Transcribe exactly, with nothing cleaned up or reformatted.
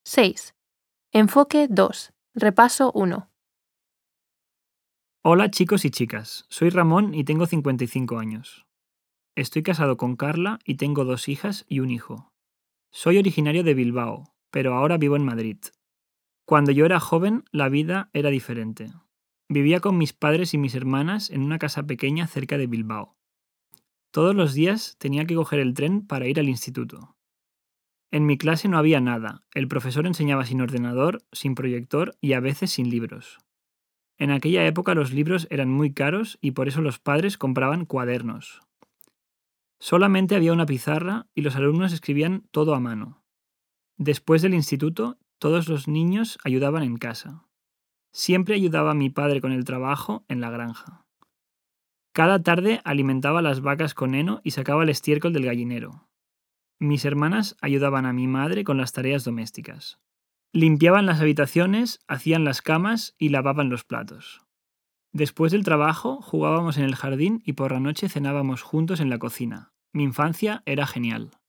seis. Enfoque dos. Repaso uno. Hola chicos y chicas, soy Ramón y tengo cincuenta y cinco años. Estoy casado con Carla y tengo dos hijas y un hijo. Soy originario de Bilbao, pero ahora vivo en Madrid. Cuando yo era joven, la vida era diferente. Vivía con mis padres y mis hermanas en una casa pequeña cerca de Bilbao. Todos los días tenía que coger el tren para ir al instituto. En mi clase no había nada, el profesor enseñaba sin ordenador, sin proyector y a veces sin libros. En aquella época los libros eran muy caros y por eso los padres compraban cuadernos. Solamente había una pizarra y los alumnos escribían todo a mano. Después del instituto, todos los niños ayudaban en casa. Siempre ayudaba a mi padre con el trabajo en la granja. Cada tarde alimentaba las vacas con heno y sacaba el estiércol del gallinero. Mis hermanas ayudaban a mi madre con las tareas domésticas. Limpiaban las habitaciones, hacían las camas y lavaban los platos. Después del trabajo jugábamos en el jardín y por la noche cenábamos juntos en la cocina. Mi infancia era genial.